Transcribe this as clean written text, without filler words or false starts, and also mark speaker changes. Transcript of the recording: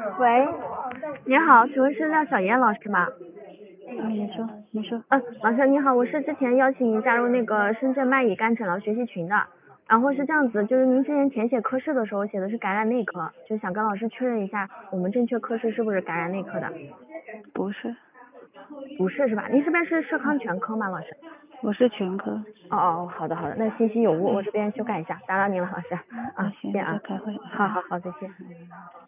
Speaker 1: 喂，你好，请问是廖小燕老师吗？
Speaker 2: 你说。
Speaker 1: 老师你好，我是之前邀请您加入那个深圳麦乙肝诊疗学习群的，然后是这样子，就是您之前填写科室的时候写的是感染内科，就想跟老师确认一下我们正确科室是不是感染内科的？
Speaker 2: 不是，
Speaker 1: 不是是吧？您这边是社康全科吗，老师？
Speaker 2: 我是全科。
Speaker 1: 哦，好的，那信息有误，我这边修改一下，打扰您了，老师。
Speaker 2: 行，
Speaker 1: 谢谢啊。
Speaker 2: 在开会。
Speaker 1: 好，再见。